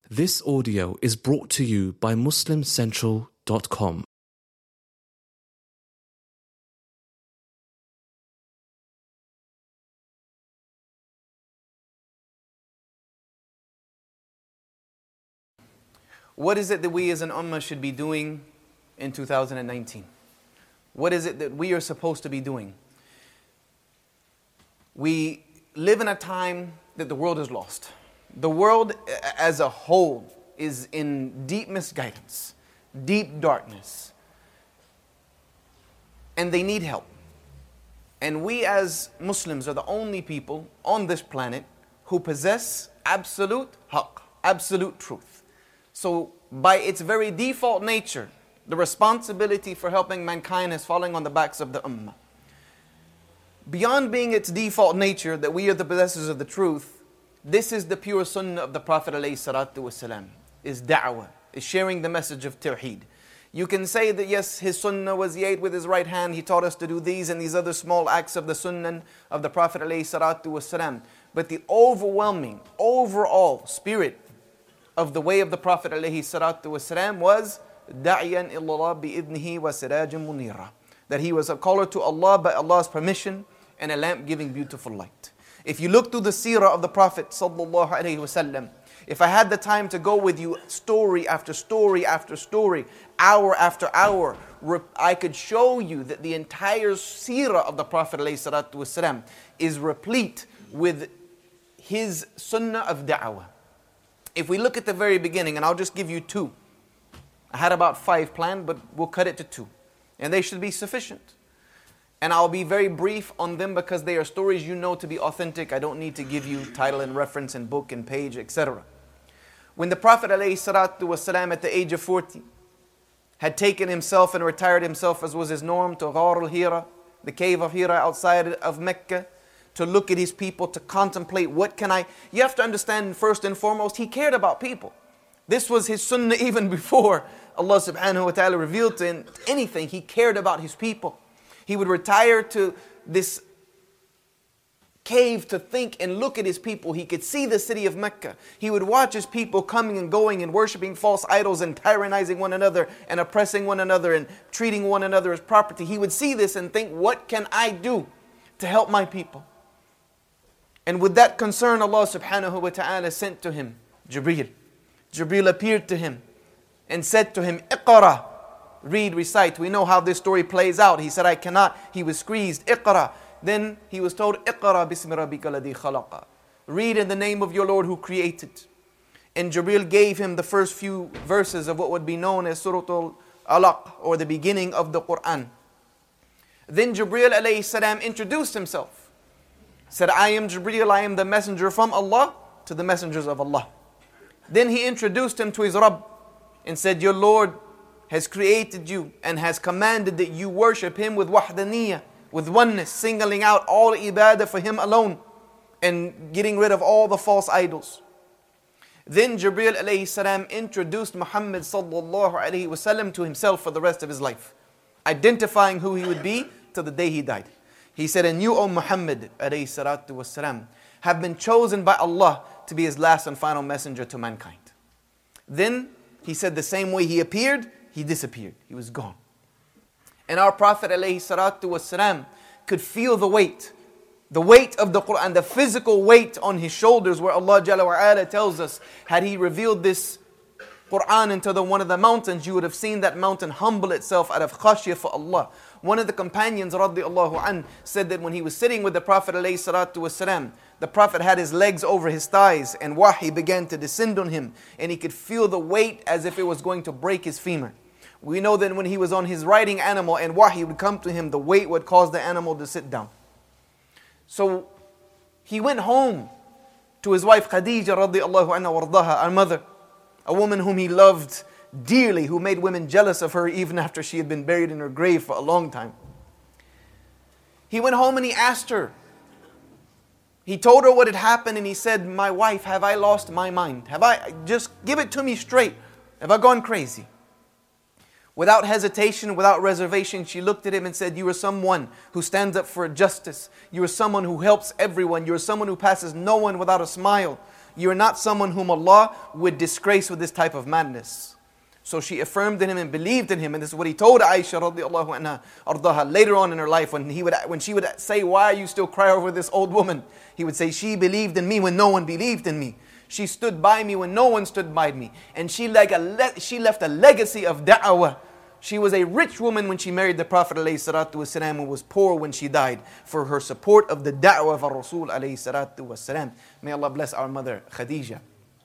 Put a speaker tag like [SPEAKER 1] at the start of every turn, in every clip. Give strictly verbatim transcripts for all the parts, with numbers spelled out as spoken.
[SPEAKER 1] This audio is brought to you by Muslim Central dot com.
[SPEAKER 2] What is it that we as an ummah should be doing in two thousand nineteen? What is it that we are supposed to be doing? We live in a time that the world is lost. The world as a whole is in deep misguidance, deep darkness. And they need help. And we as Muslims are the only people on this planet who possess absolute haqq, absolute truth. So by its very default nature, the responsibility for helping mankind is falling on the backs of the ummah. Beyond being its default nature that we are the possessors of the truth, this is the pure sunnah of the Prophet ﷺ, is da'wah, is sharing the message of tawheed. You can say that yes, his sunnah was he ate with his right hand, he taught us to do these and these other small acts of the sunnah of the Prophet ﷺ. But the overwhelming, overall spirit of the way of the Prophet ﷺ was دَعْيًا إِلَّا اللَّهِ بِإِذْنِهِ وَسِرَاجٍ مُنِيرًا, that he was a caller to Allah by Allah's permission and a lamp giving beautiful light. If you look through the seerah of the Prophet ﷺ, if I had the time to go with you story after story after story, hour after hour, I could show you that the entire seerah of the Prophet ﷺ is replete with his sunnah of da'wah. If we look at the very beginning, and I'll just give you two. I had about five planned, but we'll cut it to two. And they should be sufficient. And I'll be very brief on them because they are stories you know to be authentic. I don't need to give you title and reference and book and page, et cetera. When the Prophet ﷺ at the age of forty had taken himself and retired himself, as was his norm, to Ghar al-Hira, the cave of Hira outside of Mecca, to look at his people, to contemplate what can I... You have to understand first and foremost, he cared about people. This was his sunnah even before Allah subhanahu wa ta'ala revealed to him anything. He cared about his people. He would retire to this cave to think and look at his people. He could see the city of Mecca. He would watch his people coming and going and worshiping false idols and tyrannizing one another and oppressing one another and treating one another as property. He would see this and think, what can I do to help my people? And with that concern, Allah subhanahu wa ta'ala sent to him Jibreel. Jibreel appeared to him and said to him, Iqra, read, recite. We know how this story plays out. He said, I cannot. He was squeezed. Iqra. Then he was told, Iqra bismi rabbika ladhi khalaqa. Read in the name of your Lord who created. And Jibreel gave him the first few verses of what would be known as Surah Al-Alaq, or the beginning of the Quran. Then Jibreel alayhi salam introduced himself. Said, I am Jibreel, I am the messenger from Allah to the messengers of Allah. Then he introduced him to his Rabb and said, your Lord has created you and has commanded that you worship Him with wahdaniyah, with oneness, singling out all ibadah for Him alone and getting rid of all the false idols. Then Jibreel alayhi salam introduced Muhammad sallallahu alayhi wasallam to himself for the rest of his life, identifying who he would be till the day he died. He said, and you, O Muhammad alayhi salatu wasalam, have been chosen by Allah to be His last and final messenger to mankind. Then he said the same way he appeared, he disappeared. He was gone. And our Prophet alayhi salatu wasalam could feel the weight, the weight of the Quran, the physical weight on his shoulders, where Allah Jalla wa Ala tells us, had he revealed this Quran into the, one of the mountains, you would have seen that mountain humble itself out of khashya for Allah. One of the companions radiallahu anh said that when he was sitting with the Prophet alayhi salatu wasalam, the Prophet had his legs over his thighs and wahi began to descend on him, and he could feel the weight as if it was going to break his femur. We know that when he was on his riding animal and wahi would come to him, the weight would cause the animal to sit down. So he went home to his wife Khadija radiallahu anha wardaha, our mother, a woman whom he loved dearly, who made women jealous of her even after she had been buried in her grave for a long time. He went home and he asked her. He told her what had happened and he said, my wife, have I lost my mind? Have I, just give it to me straight. Have I gone crazy? Without hesitation, without reservation, she looked at him and said, you are someone who stands up for justice. You are someone who helps everyone. You are someone who passes no one without a smile. You're not someone whom Allah would disgrace with this type of madness. So she affirmed in him and believed in him. And this is what he told Aisha radiallahu anha ardaha later on in her life, when he would when she would say, why are you still crying over this old woman? He would say, she believed in me when no one believed in me. She stood by me when no one stood by me. And she, like a le- she left a legacy of da'wah. She was a rich woman when she married the Prophet ﷺ, and was poor when she died, for her support of the da'wah of our Rasul ﷺ. May Allah bless our mother Khadija.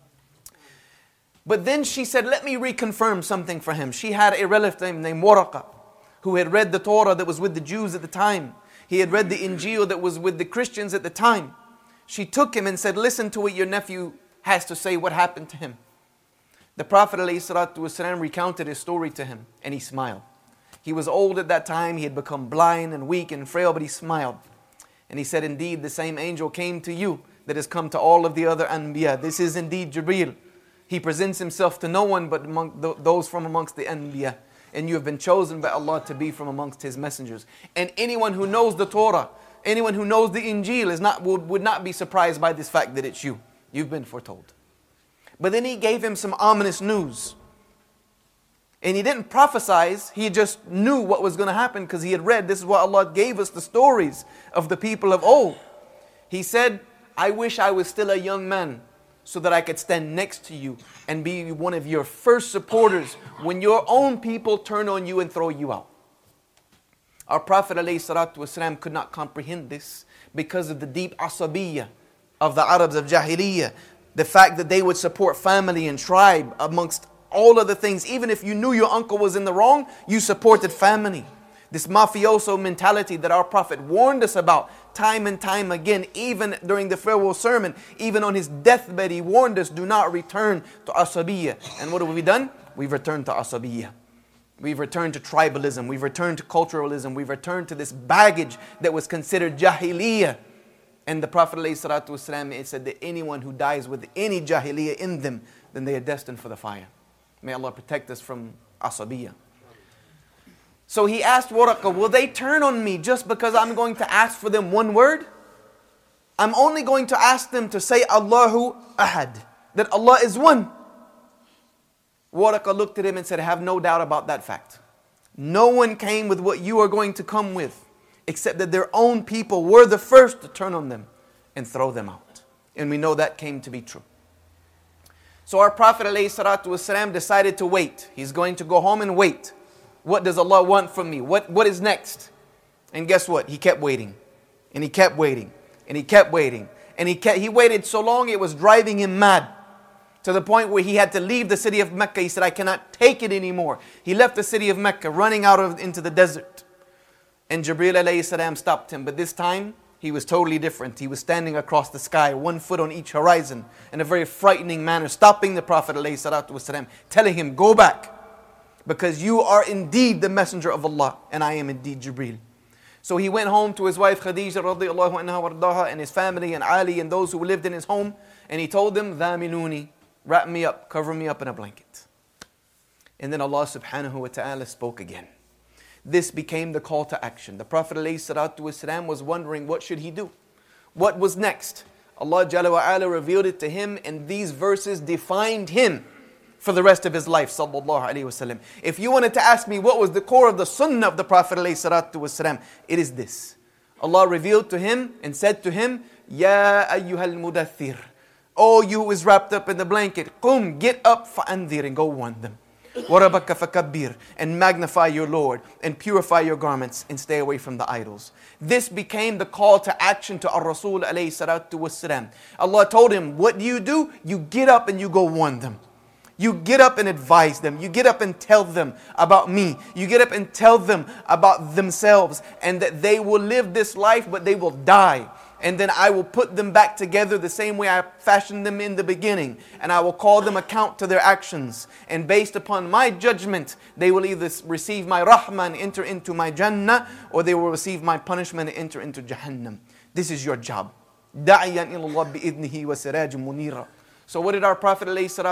[SPEAKER 2] But then she said, let me reconfirm something for him. She had a relative named Waraqa, who had read the Torah that was with the Jews at the time. He had read the Injil that was with the Christians at the time. She took him and said, listen to what your nephew has to say, what happened to him. The Prophet ﷺ recounted his story to him, and he smiled. He was old at that time, he had become blind and weak and frail, but he smiled. And he said, indeed, the same angel came to you that has come to all of the other Anbiya. This is indeed Jibreel. He presents himself to no one but among th- those from amongst the Anbiya. And you have been chosen by Allah to be from amongst His messengers. And anyone who knows the Torah, anyone who knows the Injil is not, would, would not be surprised by this fact that it's you. You've been foretold. But then he gave him some ominous news. And he didn't prophesize, he just knew what was going to happen because he had read, this is what Allah gave us, the stories of the people of old. He said, I wish I was still a young man so that I could stand next to you and be one of your first supporters when your own people turn on you and throw you out. Our Prophet ﷺ could not comprehend this because of the deep asabiyya of the Arabs of Jahiliyyah. The fact that they would support family and tribe amongst all other things. Even if you knew your uncle was in the wrong, you supported family. This mafioso mentality that our Prophet warned us about time and time again, even during the farewell sermon, even on his deathbed, he warned us, do not return to asabiyya. And what have we done? We've returned to asabiyya. We've returned to tribalism. We've returned to culturalism. We've returned to this baggage that was considered jahiliyyah. And the Prophet ﷺ said that anyone who dies with any jahiliyyah in them, then they are destined for the fire. May Allah protect us from asabiyah. So he asked Waraqa, will they turn on me just because I'm going to ask for them one word? I'm only going to ask them to say Allahu Ahad, that Allah is one. Waraqa looked at him and said, have no doubt about that fact. No one came with what you are going to come with, except that their own people were the first to turn on them and throw them out. And we know that came to be true. So our Prophet ﷺ decided to wait. He's going to go home and wait. What does Allah want from me? What, what is next? And guess what? He kept waiting. And he kept waiting. And he kept waiting. And he kept, he waited so long it was driving him mad. To the point where he had to leave the city of Mecca. He said, I cannot take it anymore. He left the city of Mecca, running out of into the desert. And Jibreel alayhi salam stopped him. But this time, he was totally different. He was standing across the sky, one foot on each horizon, in a very frightening manner, stopping the Prophet alayhi salatu wasalam, telling him, go back, because you are indeed the messenger of Allah, and I am indeed Jibreel. So he went home to his wife Khadija radiallahu anha wardaha, and his family and Ali and those who lived in his home, and he told them, Dhaminuni, wrap me up, cover me up in a blanket. And then Allah subhanahu wa ta'ala spoke again. This became the call to action. The Prophet ﷺ was wondering what should he do? What was next? Allah Jalla wa Ala revealed it to him, and these verses defined him for the rest of his life. Sallallahu Alaihi Wasallam. If you wanted to ask me what was the core of the sunnah of the Prophet ﷺ, it is this. Allah revealed to him and said to him, Ya ayyuhal mudaththir, oh, you who is wrapped up in the blanket, Qum, get up, fa'anzir, and go warn them. وَرَبَّكَ فَكَبِّرْ, and magnify your Lord, and purify your garments, and stay away from the idols. This became the call to action to Ar-Rasul alayhi salatu wassalam. Allah told him, what do you do? You get up and you go warn them. You get up and advise them. You get up and tell them about me. You get up and tell them about themselves, and that they will live this life, but they will die. And then I will put them back together the same way I fashioned them in the beginning. And I will call them account to their actions. And based upon my judgment, they will either receive my rahmah and enter into my Jannah, or they will receive my punishment and enter into Jahannam. This is your job. دَعِيًا إِلَى اللَّهِ بِإِذْنِهِ وَسِرَاجٌ مُنِيرًا. So what did our Prophet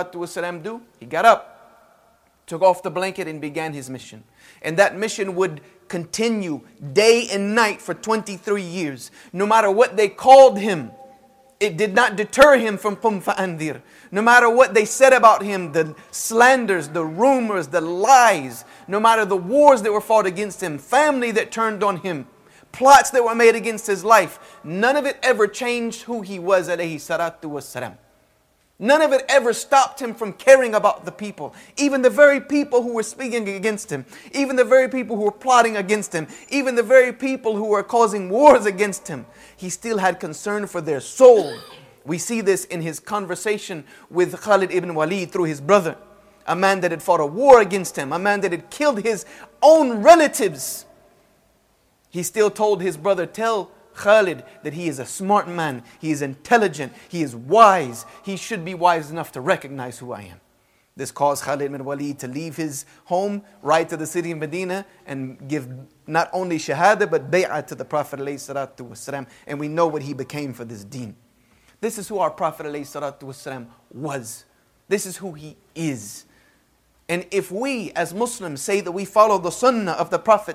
[SPEAKER 2] ﷺ do? He got up, took off the blanket, and began his mission. And that mission would continue day and night for twenty-three years. No matter what they called him, It did not deter him from قُمْ فَأَنذِرْ. No matter what they said about him, the slanders, the rumors, the lies, no matter the wars that were fought against him, family that turned on him, plots that were made against his life, none of it ever changed who he was, alayhi salatu wassalam. None of it ever stopped him from caring about the people. Even the very people who were speaking against him, even the very people who were plotting against him, even the very people who were causing wars against him, he still had concern for their soul. We see this in his conversation with Khalid ibn Walid through his brother, a man that had fought a war against him, a man that had killed his own relatives. He still told his brother, tell Khalid that he is a smart man, he is intelligent, he is wise. He should be wise enough to recognize who I am. This caused Khalid ibn Walid to leave his home, ride to the city of Medina, and give not only shahada but bay'ah to the Prophet ﷺ. And we know what he became for this deen. This is who our Prophet ﷺ was. This is who he is. And if we as Muslims say that we follow the sunnah of the Prophet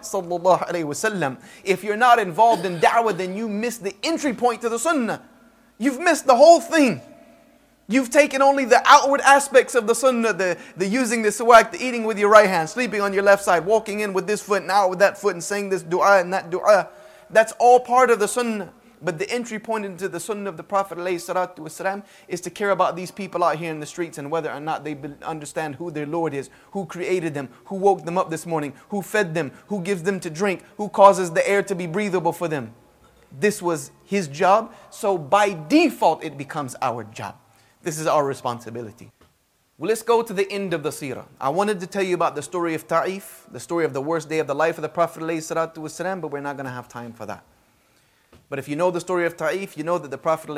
[SPEAKER 2] ﷺ, if you're not involved in da'wah, then you miss the entry point to the sunnah. You've missed the whole thing. You've taken only the outward aspects of the sunnah, the, the using the siwak, the eating with your right hand, sleeping on your left side, walking in with this foot and out with that foot, and saying this dua and that dua. That's all part of the sunnah. But the entry point into the sunnah of the Prophet ﷺ is to care about these people out here in the streets and whether or not they understand who their Lord is, who created them, who woke them up this morning, who fed them, who gives them to drink, who causes the air to be breathable for them. This was his job, so by default it becomes our job. This is our responsibility. Well, let's go to the end of the seerah. I wanted to tell you about the story of Ta'if, the story of the worst day of the life of the Prophet ﷺ, but we're not going to have time for that. But if you know the story of Ta'if, you know that the Prophet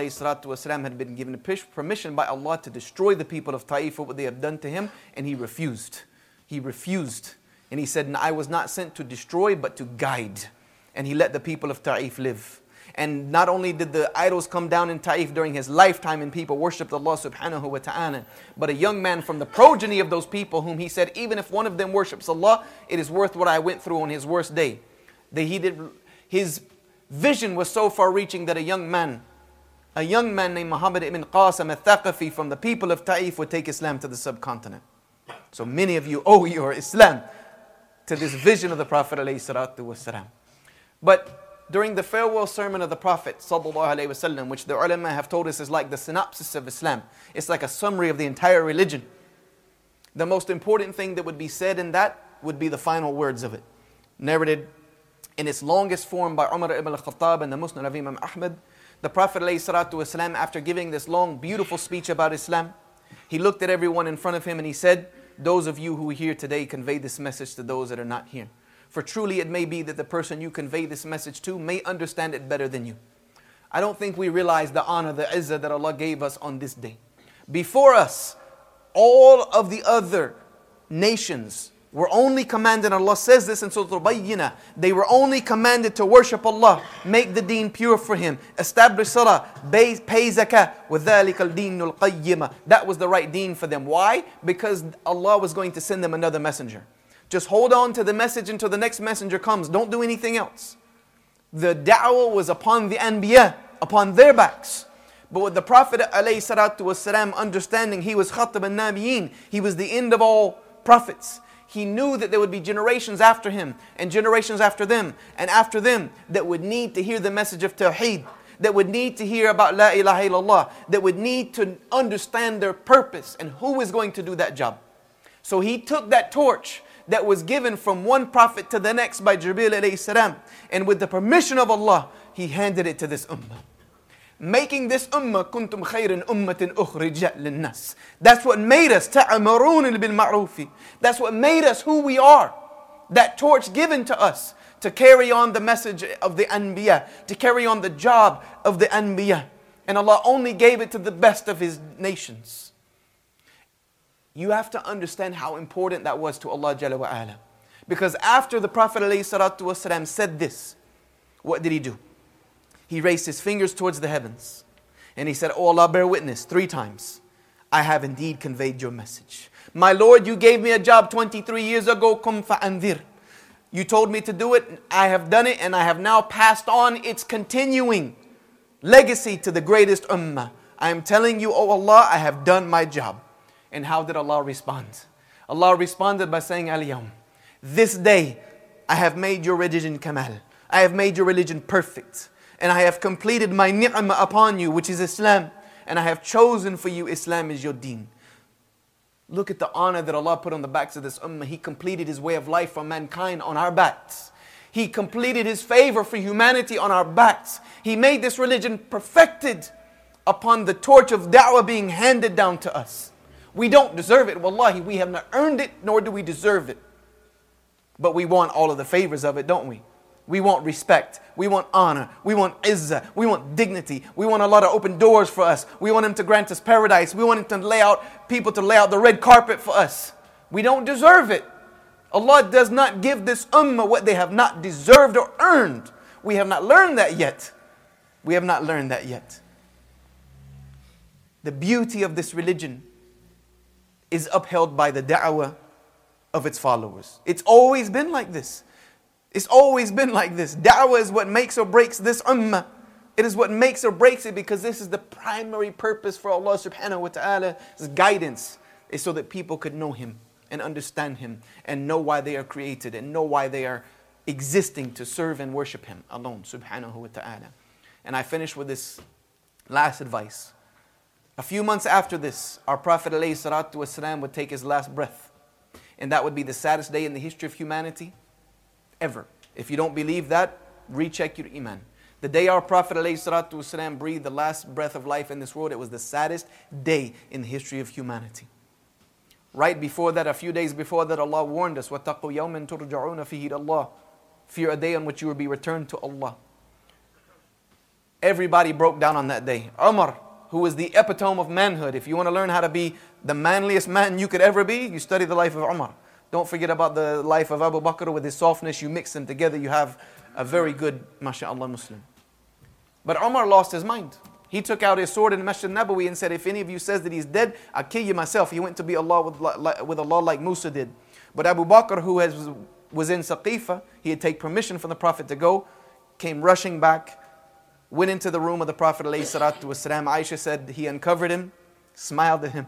[SPEAKER 2] ﷺ had been given permission by Allah to destroy the people of Ta'if for what they have done to him, and he refused. He refused. And he said, I was not sent to destroy, but to guide. And he let the people of Ta'if live. And not only did the idols come down in Ta'if during his lifetime and people worshipped Allah subhanahu wa ta'ala, but a young man from the progeny of those people whom he said, even if one of them worships Allah, it is worth what I went through on his worst day. That he did, his vision was so far reaching that a young man, a young man named Muhammad ibn Qasim al-Thaqafi from the people of Ta'if would take Islam to the subcontinent. So many of you owe your Islam to this vision of the Prophet ﷺ. But during the farewell sermon of the Prophet ﷺ, which the ulama have told us is like the synopsis of Islam, it's like a summary of the entire religion. The most important thing that would be said in that would be the final words of it, narrated in its longest form by Umar ibn al-Khattab and the Musnad of Imam Ahmad. The Prophet ﷺ, after giving this long, beautiful speech about Islam, he looked at everyone in front of him and he said, those of you who are here today, convey this message to those that are not here. For truly it may be that the person you convey this message to may understand it better than you. I don't think we realize the honor, the izzah that Allah gave us on this day. Before us, all of the other nations were only commanded, Allah says this in Surah Al-Bayyinah, they were only commanded to worship Allah, make the deen pure for Him, establish salah, pay zakah, وَذَلِكَ الْدِينُ الْقَيِّمَ. That was the right deen for them. Why? Because Allah was going to send them another messenger. Just hold on to the message until the next messenger comes. Don't do anything else. The da'wah was upon the anbiya, upon their backs. But with the Prophet ﷺ understanding, he was khatab al-nabiyin, he was the end of all prophets. He knew that there would be generations after him, and generations after them, and after them, that would need to hear the message of Tawheed, that would need to hear about La ilaha illallah, that would need to understand their purpose and who is going to do that job. So he took that torch that was given from one prophet to the next by Jibreel alayhi salam, and with the permission of Allah, he handed it to this ummah. Making this ummah, kuntum khayran ummatin ukhrijat linnas. That's what made us, ta'amarun bil ma'rufi. That's what made us who we are. That torch given to us to carry on the message of the anbiya, to carry on the job of the anbiya. And Allah only gave it to the best of His nations. You have to understand how important that was to Allah Jalla wa Ala. Because after the Prophet ﷺ said this, what did he do? He raised his fingers towards the heavens. And he said, Oh Allah, bear witness three times. I have indeed conveyed your message. My Lord, you gave me a job twenty-three years ago. Qum fa'anzir. You told me to do it. I have done it and I have now passed on. It's continuing. legacy to the greatest ummah. I am telling you, O Allah, I have done my job. And how did Allah respond? Allah responded by saying, Al-Yawm, this day I have made your religion kamal. I have made your religion perfect. And I have completed my ni'mah upon you, which is Islam. And I have chosen for you Islam as your deen. Look at the honor that Allah put on the backs of this ummah. He completed His way of life for mankind on our backs. He completed His favor for humanity on our backs. He made this religion perfected upon the torch of da'wah being handed down to us. We don't deserve it. Wallahi, we have not earned it, nor do we deserve it. But we want all of the favors of it, don't we? We want respect. We want honor. We want izzah. We want dignity. We want Allah to open doors for us. We want Him to grant us paradise. We want Him to lay out, people to lay out the red carpet for us. We don't deserve it. Allah does not give this ummah what they have not deserved or earned. We have not learned that yet. We have not learned that yet. The beauty of this religion is upheld by the da'wah of its followers. It's always been like this. It's always been like this. Da'wah is what makes or breaks this ummah. It is what makes or breaks it, because this is the primary purpose for Allah subhanahu wa ta'ala's guidance, is so that people could know Him and understand Him and know why they are created and know why they are existing to serve and worship Him alone subhanahu wa ta'ala. And I finish with this last advice. A few months after this, our Prophet ﷺ would take his last breath. And that would be the saddest day in the history of humanity ever. If you don't believe that, recheck your iman. The day our Prophet ﷺ breathed the last breath of life in this world, it was the saddest day in the history of humanity. Right before that, a few days before that, Allah warned us, وَاتَّقُوا يَوْمًا تُرْجَعُونَ فِيهِ إِلَى اللَّهِ. Fear a day on which you will be returned to Allah. Everybody broke down on that day. Umar, who was the epitome of manhood. If you want to learn how to be the manliest man you could ever be, you study the life of Umar. Don't forget about the life of Abu Bakr with his softness. You mix them together, you have a very good, mashallah, Muslim. But Umar lost his mind. He took out his sword in Masjid Nabawi and said, if any of you says that he's dead, I'll kill you myself. He went to be Allah with, with Allah like Musa did. But Abu Bakr, who has, was in Saqifa, he had taken permission from the Prophet to go, came rushing back, went into the room of the Prophet ﷺ. Aisha said he uncovered him, smiled at him,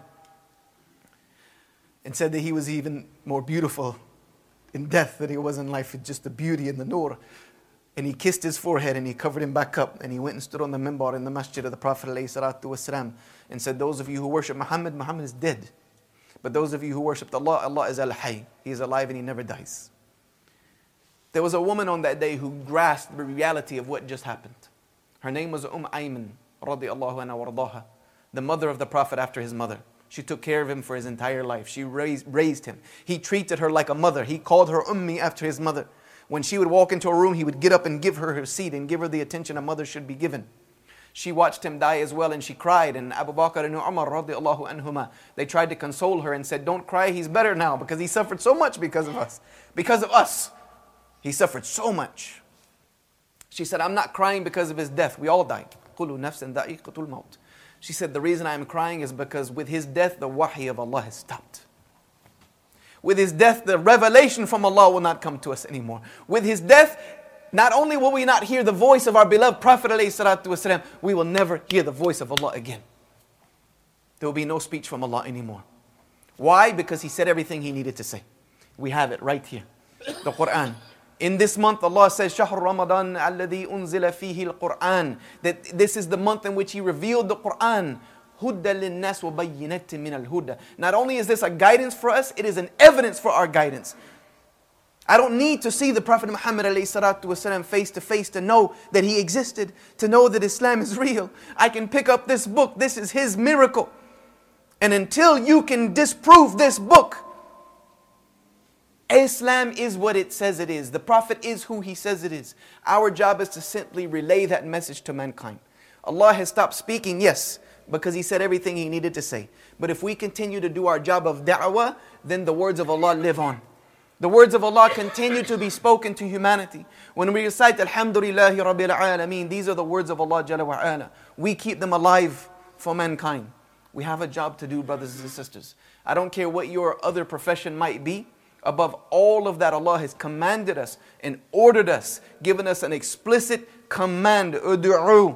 [SPEAKER 2] and said that he was even more beautiful in death than he was in life, with just the beauty and the nur. And he kissed his forehead and he covered him back up, and he went and stood on the minbar in the masjid of the Prophet ﷺ and said, those of you who worship Muhammad, Muhammad is dead. But those of you who worship Allah, Allah is al-Hayy. He is alive and He never dies. There was a woman on that day who grasped the reality of what just happened. Her name was Umm Ayman, radiallahu anha wardaha, the mother of the Prophet after his mother. She took care of him for his entire life. She raised, raised him. He treated her like a mother. He called her Ummi after his mother. When she would walk into a room, he would get up and give her her seat and give her the attention a mother should be given. She watched him die as well, and she cried. And Abu Bakr and Umar radiallahu anhuma, they tried to console her and said, don't cry, he's better now, because he suffered so much because of us. Because of us, he suffered so much. She said, I'm not crying because of his death. We all died. She said, the reason I am crying is because with his death, the wahy of Allah has stopped. With his death, the revelation from Allah will not come to us anymore. With his death, not only will we not hear the voice of our beloved Prophet ﷺ, we will never hear the voice of Allah again. There will be no speech from Allah anymore. Why? Because he said everything he needed to say. We have it right here. The Quran. In this month, Allah says, شَهْرُ رَمَضَانَ الَّذِي أُنزِلَ فِيهِ الْقُرْآنِ, that this is the month in which He revealed the Quran. هُدَّى لِلنَّاسِ وَبَيِّنَةٍ مِنَ الْهُدَى. Not only is this a guidance for us, it is an evidence for our guidance. I don't need to see the Prophet Muhammad ﷺ face to face to know that he existed, to know that Islam is real. I can pick up this book. This is his miracle. And until you can disprove this book, Islam is what it says it is. The Prophet is who he says it is. Our job is to simply relay that message to mankind. Allah has stopped speaking, yes, because He said everything He needed to say. But if we continue to do our job of da'wah, then the words of Allah live on. The words of Allah continue to be spoken to humanity. When we recite Alhamdulillahi Rabbil Alameen, these are the words of Allah Jalla wa Ala. We keep them alive for mankind. We have a job to do, brothers and sisters. I don't care what your other profession might be. Above all of that, Allah has commanded us and ordered us, given us an explicit command. Udu'u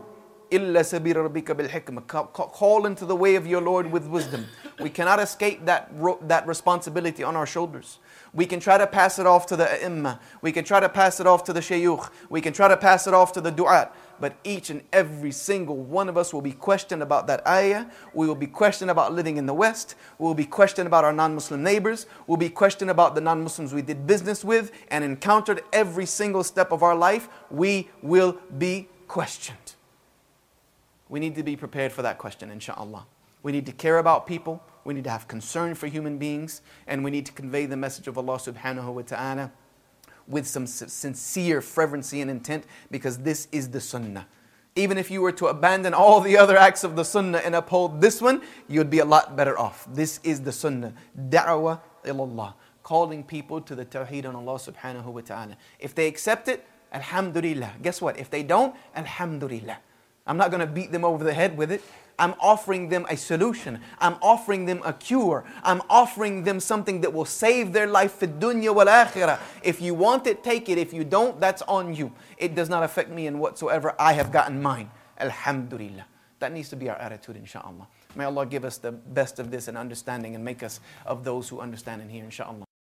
[SPEAKER 2] إِلَّا سَبِيلَ رَبِّكَ بِالْحِكْمَةِ. Call into the way of your Lord with wisdom. We cannot escape that, that responsibility on our shoulders. We can try to pass it off to the ai We can try to pass it off to the shayukh. We can try to pass it off to the du'at. But each and every single one of us will be questioned about that ayah. We will be questioned about living in the West. We will be questioned about our non-Muslim neighbors. We'll be questioned about the non-Muslims we did business with and encountered every single step of our life. We will be questioned. We need to be prepared for that question, inshaAllah. We need to care about people. We need to have concern for human beings. And we need to convey the message of Allah subhanahu wa ta'ala with some sincere fervency and intent, because this is the sunnah. Even if you were to abandon all the other acts of the sunnah and uphold this one, you'd be a lot better off. This is the sunnah. Da'wah ilallah. Calling people to the tawheed on Allah subhanahu wa ta'ala. If they accept it, alhamdulillah. Guess what? If they don't, alhamdulillah. I'm not going to beat them over the head with it. I'm offering them a solution. I'm offering them a cure. I'm offering them something that will save their life fi dunya wal akhirah. If you want it, take it. If you don't, that's on you. It does not affect me in whatsoever. I have gotten mine. Alhamdulillah. That needs to be our attitude, inshaAllah. May Allah give us the best of this and understanding and make us of those who understand and hear, inshaAllah.